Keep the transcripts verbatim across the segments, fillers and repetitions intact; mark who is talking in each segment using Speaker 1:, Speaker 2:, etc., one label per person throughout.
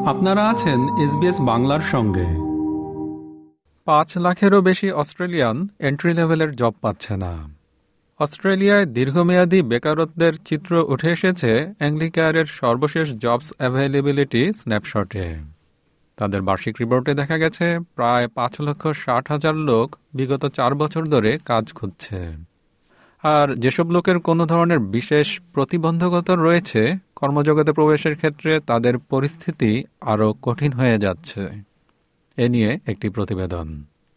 Speaker 1: আপনারা আছেন এসবিএস বাংলার সঙ্গে। পাঁচ লাখেরও বেশি অস্ট্রেলিয়ান এন্ট্রি লেভেলের জব পাচ্ছে না। অস্ট্রেলিয়ায় দীর্ঘমেয়াদী বেকারত্বের চিত্র উঠে এসেছে অ্যাংলিকেয়ারের সর্বশেষ জবস অ্যাভেইলেবিলিটি স্ন্যাপশটে। তাদের বার্ষিক রিপোর্টে দেখা গেছে প্রায় পাঁচ লক্ষ ষাট হাজার লোক বিগত চার বছর ধরে কাজ খুঁজছে। আর যেসব লোকের কোনো ধরনের বিশেষ প্রতিবন্ধকতা রয়েছে, কর্মজগতে প্রবেশের ক্ষেত্রে তাদের পরিস্থিতি আরও কঠিন হয়ে যাচ্ছে। এ নিয়ে একটি প্রতিবেদন।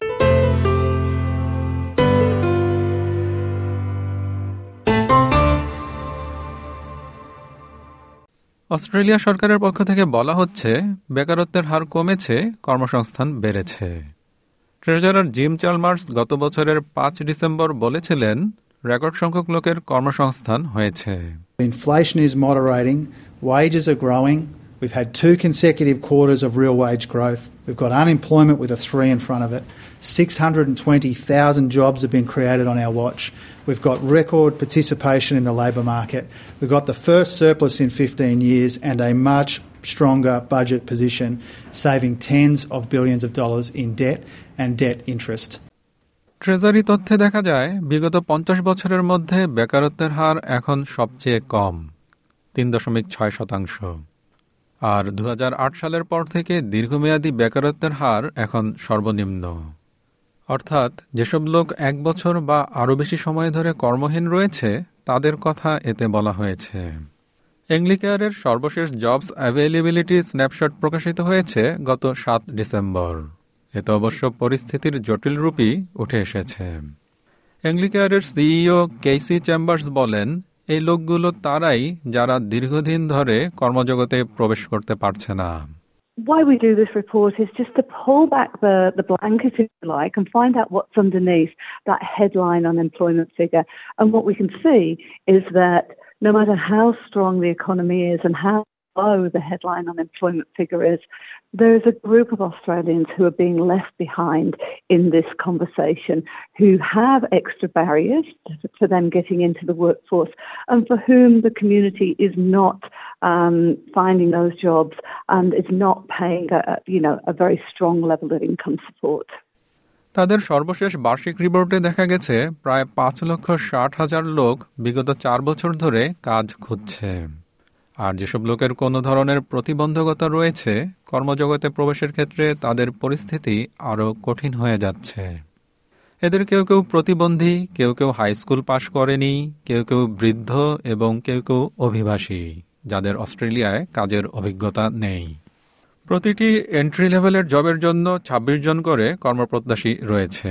Speaker 1: অস্ট্রেলিয়া সরকারের পক্ষ থেকে বলা হচ্ছে, বেকারত্বের হার কমেছে, কর্মসংস্থান বেড়েছে। ট্রেজারার জিম চ্যালমার্স গত বছরের পাঁচ ডিসেম্বর বলেছিলেন, রেকর্ড সংখ্যক লোকের কর্মসংস্থান হয়েছে।
Speaker 2: Inflation is moderating, wages are growing. We've had two consecutive quarters of real wage growth. We've got unemployment with a three in front of it. six hundred twenty thousand jobs have been created on our watch. We've got record participation in the labour market. We've got the first surplus in fifteen years and a much stronger budget position, saving tens of billions of dollars in debt and debt interest.
Speaker 1: Treasury তথ্যে দেখা যায়, বিগত পঞ্চাশ বছরের মধ্যে বেকারত্বের হার এখন সবচেয়ে কম, তিন দশমিক ছয় শতাংশ। আর দু হাজার আট সালের পর থেকে দীর্ঘমেয়াদী বেকারত্বের হার এখন সর্বনিম্ন। অর্থাৎ যেসব লোক এক বছর বা আরও বেশি সময় ধরে কর্মহীন রয়েছে, তাদের কথা এতে বলা হয়েছে। অ্যাংলিকেয়ারের সর্বশেষ জবস অ্যাভেইলেবিলিটি স্ন্যাপশট প্রকাশিত হয়েছে গত সাত ডিসেম্বর। এতে অবশ্য পরিস্থিতির জটিল রূপই উঠে এসেছে। অ্যাংলিকেয়ারের সিইও কেসি চেম্বার্স বলেন, এই লোকগুলো তারাই যারা দীর্ঘদিন ধরে কর্মজগতে প্রবেশ করতে পারছে না।
Speaker 3: Why we do this report is just to pull back the, the blanket, if you like, and find out what's underneath that headline unemployment figure. And what we can see is that no matter how strong the economy is and how low the headline unemployment figure is, there is a group of Australians who are being left behind in this conversation, who have extra barriers for them getting into the workforce and for whom the community is not um, finding those jobs and is not paying a, you know, a very strong level of income support.
Speaker 1: তাদের সর্বশেষ বার্ষিক রিপোর্টে দেখা গেছে প্রায় পাঁচ লক্ষ ষাট হাজার লোক বিগত চার বছর ধরে কাজ খুঁজছে। আর যেসব লোকের কোনো ধরনের প্রতিবন্ধকতা রয়েছে, কর্মজগতে প্রবেশের ক্ষেত্রে তাদের পরিস্থিতি আরও কঠিন হয়ে যাচ্ছে। এদের কেউ কেউ প্রতিবন্ধী, কেউ কেউ হাই স্কুল পাশ করেনি, কেউ কেউ বৃদ্ধ এবং কেউ কেউ অভিবাসী, যাদের অস্ট্রেলিয়ায় কাজের অভিজ্ঞতা নেই। প্রতিটি এন্ট্রি লেভেলের জবের জন্য ছাব্বিশ জন করে কর্মপ্রত্যাশী রয়েছে।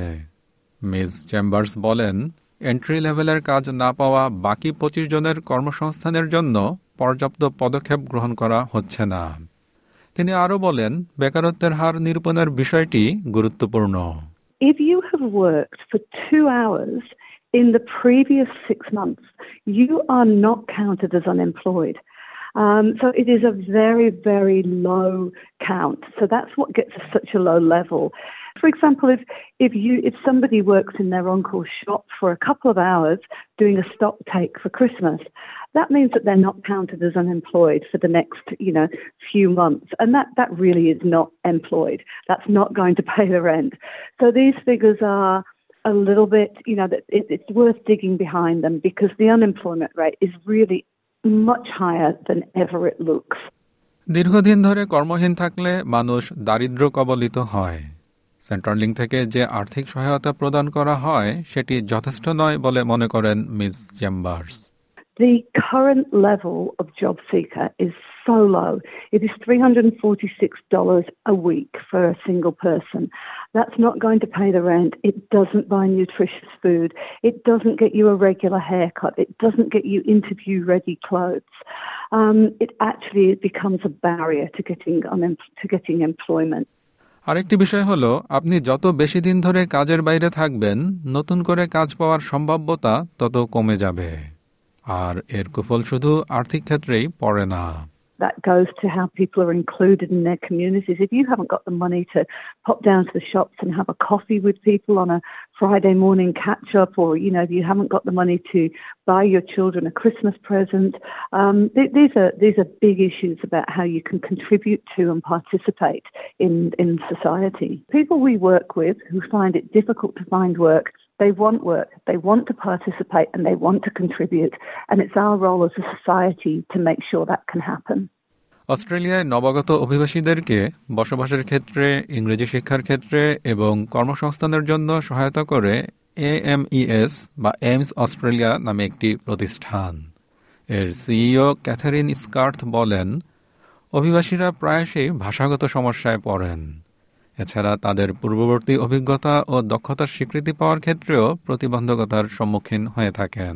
Speaker 1: মিস চেম্বার্স বলেন, এন্ট্রি লেভেলের কাজ না পাওয়া বাকি পঁচিশ জনের কর্মসংস্থানের জন্য পর্যাপ্ত পদক্ষেপ গ্রহণ করা হচ্ছে না। তিনি আরও বলেন, বেকারত্বের হার নিরূপণের বিষয়টি গুরুত্বপূর্ণ।
Speaker 3: If you have worked for two hours in the previous six months, you are not counted as unemployed. Um, so it is a very, very low count. So that's what gets us such a low level. For example, if if you if somebody works in their uncle's shop for a couple of hours doing a stock take for Christmas, that means that they're not counted as unemployed for the next, you know, few months. And that, that really is not employed. That's not going to pay the rent. So these figures are a little bit, you know, it, it's worth digging behind them because the unemployment rate is really much higher than ever it looks.
Speaker 1: দীর্ঘদিন ধরে কর্মহীন থাকলে মানুষ দারিদ্র্য কবলিত হয়। সেন্ট্রালিংক থেকে যে আর্থিক সহায়তা প্রদান করা হয় সেটি যথেষ্ট নয় বলে মনে করেন Miss Chambers.
Speaker 3: The current level of job seeker is so low. It is three hundred forty-six dollars a week for a single person. That's not going to pay the rent. It doesn't buy nutritious food. It doesn't get you a regular haircut. It doesn't get you interview-ready clothes. Um, it actually becomes a barrier to getting um, to getting employment.
Speaker 1: আরেকটি বিষয় হলো, আপনি যত বেশি দিন ধরে কাজের বাইরে থাকবেন, নতুন করে কাজ পাওয়ার সম্ভাব্যতা তত কমে যাবে। আর এর কুফল শুধু আর্থিক ক্ষেত্রেই পড়ে না।
Speaker 3: that goes to how people are included in their communities. If you haven't got the money to pop down to the shops and have a coffee with people on a Friday morning catch-up, or, you know, if you haven't got the money to buy your children a Christmas present, um, th- these are these are big issues about how you can contribute to and participate in, in society. People we work with who find it difficult to find work, they want work, they want to participate, and they want to contribute. And it's our role as a society to make sure that can happen.
Speaker 1: অস্ট্রেলিয়ায় নবাগত অভিবাসীদেরকে বসবাসের ক্ষেত্রে, ইংরেজি শিক্ষার ক্ষেত্রে এবং কর্মসংস্থানের জন্য সহায়তা করে এ এম ই এস বা এইমস অস্ট্রেলিয়া নামে একটি প্রতিষ্ঠান। এর সিইও ক্যাথারিন স্কার্থ বলেন, অভিবাসীরা প্রায়শই ভাষাগত সমস্যায় পড়েন। এছাড়া তাদের পূর্ববর্তী অভিজ্ঞতা ও দক্ষতার স্বীকৃতি পাওয়ার ক্ষেত্রেও প্রতিবন্ধকতার সম্মুখীন হয়ে থাকেন।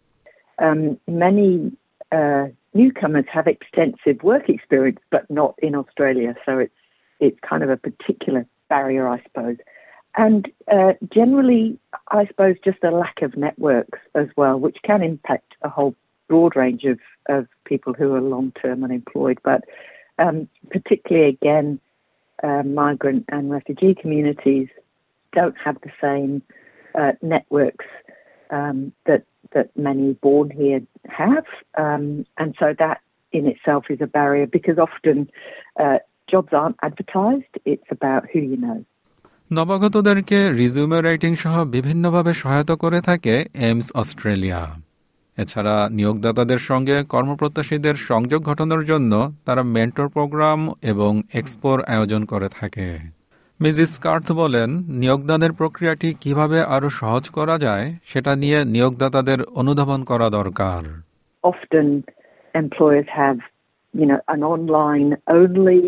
Speaker 4: Um, many uh, newcomers have extensive work experience, but not in Australia, so it's it's kind of a particular barrier, I suppose. And uh, generally, I suppose, just a lack of networks as well, which can impact a whole broad range of, of people who are long-term unemployed. But um, particularly, again, uh, migrant and refugee communities don't have the same uh, networks um, that that many born here have. Um, and so that in itself is a barrier, because often uh, jobs aren't advertised. It's about who you know.
Speaker 1: নবাগতদেরকে resume writing সহ বিভিন্নভাবে সহায়তা করে থাকে AIIMS Australia. এছাড়া নিয়োগদাতাদের সঙ্গে কর্মপ্রত্যাশীদের সংযোগ ঘটানোর জন্য তারা মেন্টর প্রোগ্রাম এবং এক্সপোর আয়োজন করে থাকে। মিসেস স্কার্থ বলেন, নিয়োগদানের প্রক্রিয়াটি কিভাবে আরো সহজ করা যায় সেটা নিয়ে নিয়োগদাতাদের অনুধাবন করা দরকার।
Speaker 4: Often employers have, you know, an online only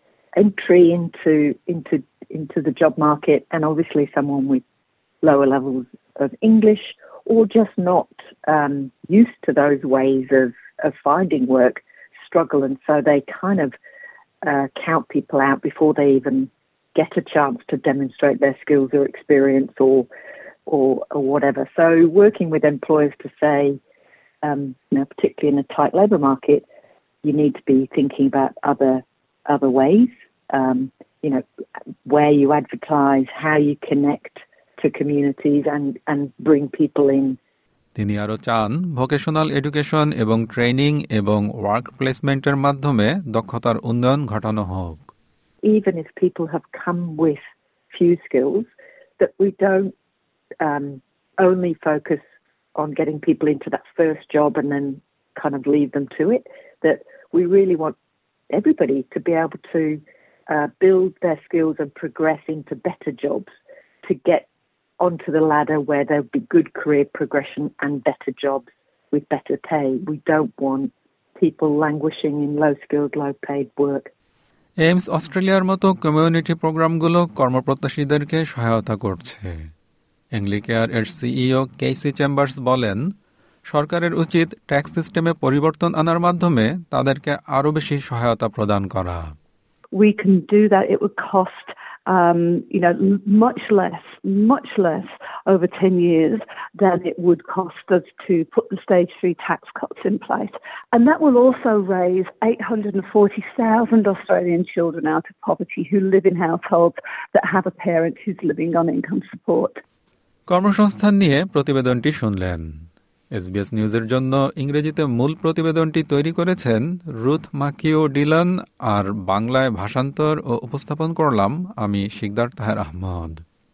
Speaker 4: entry into into into the job market, and obviously someone with lower levels of English or just not um, used to those ways of, of finding work struggle, and so they kind of uh, count people out before they even get a chance to demonstrate their skills or experience or or, or whatever. So working with employers to say, um, you know, particularly in a tight labour market, you need to be thinking about other other ways. Um, you know, where you advertise, how you connect to communities and, and bring people in.
Speaker 1: তিনি আরো চান vocational education এবং training এবং work প্লেসমেন্টের মাধ্যমে দক্ষতার উন্নয়ন ঘটানো হোক।
Speaker 4: Even if people have come with few skills, that we don't um, only focus on getting people into that first job and then kind of leave them to it, that we really want everybody to be able to uh, build their skills and progress into better jobs to get onto the ladder where there'll be good career progression and better jobs with better pay. We don't want people languishing in low-skilled, low-paid work.
Speaker 1: AMES অস্ট্রেলিয়ার মতো community প্রোগ্রামগুলো কর্মপ্রত্যাশীদেরকে সহায়তা করছে। এংলিকেয়ার এর CEO কেসি chambers বলেন, সরকারের উচিত tax সিস্টেমে পরিবর্তন আনার মাধ্যমে তাদেরকে আরো বেশি সহায়তা প্রদান করা।
Speaker 3: We can do that. It would cost Um, you know, much less, much less over ten years than it would cost us to put the stage three tax cuts in place. And that will also raise eight hundred forty thousand Australian children out of poverty who live in households that have a parent who's living on income support.
Speaker 1: কর্মসংস্থান নিয়ে প্রতিবেদনটি শুনলেন। SBS নিউজের জন্য ইংরেজিতে মূল প্রতিবেদনটি তৈরি করেছেন রুথ মাকিও ডিলান, আর বাংলায় ভাষান্তর ও উপস্থাপন করলাম আমি শিকদার তাহের আহমদ।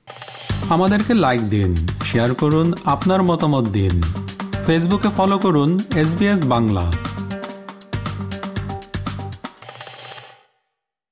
Speaker 5: আমাদেরকে লাইক দিন, শেয়ার করুন, আপনার মতামত দিন। ফেসবুকে ফলো করুন এসবিএস বাংলা।